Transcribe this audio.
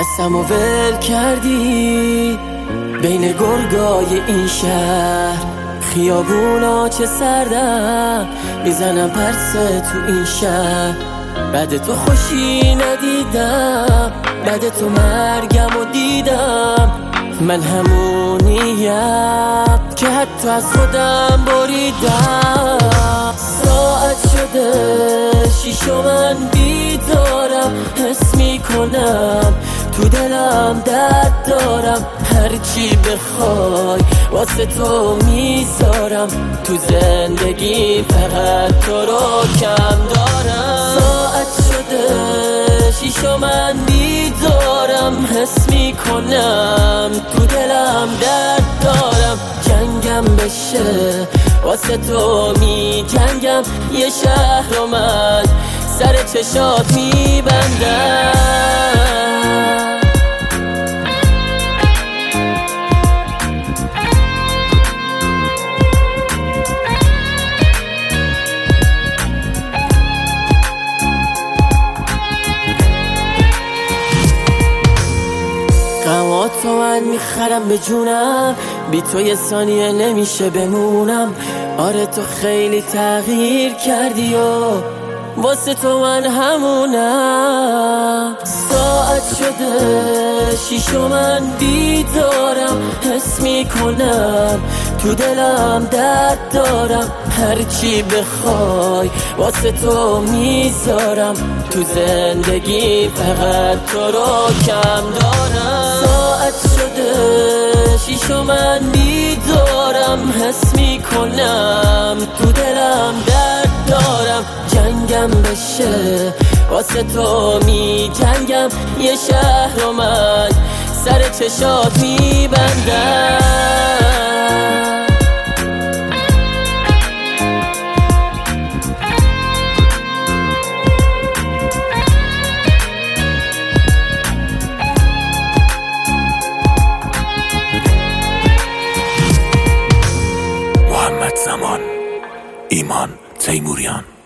دستمو ول کردی بین گرگای این شهر، خیابونا چه سردن میزنم پرسه تو این شهر. بعد تو خوشی ندیدم، بعد تو مرگم و دیدم. من همونیم که حتی از خودم بریدم. ساعت شده 6 و من بیدارم، حس میکنم تو دلم درد دارم. هرچی بخوای واسه تو میذارم، تو زندگی فقط تو رو کم دارم. ساعت شده 6 و من بیدارم، حس میکنم تو دلم درد دارم. جنگم بشه واسه تو می جنگم، یه شهر رو من سر چشات میبندم. غماتو من میخرم به جونم، بی تو یه ثانیه نمیشه بمونم. آره تو خیلی تغییر کردی و واسه تو من همونم. ساعت شده 6 و من بیدارم، حس میکنم تو دلم درد دارم. هرچی بخوای واسه تو میذارم، تو زندگی فقط تو رو کم دارم. ساعت شده 6 و من بیدارم، حس میکنم تو دلم درد دارم. جنگم بشه واسه تو می جنگم، یه شهر رو من سر چشات میبندم. محمد زمان، ایمان تیموریان.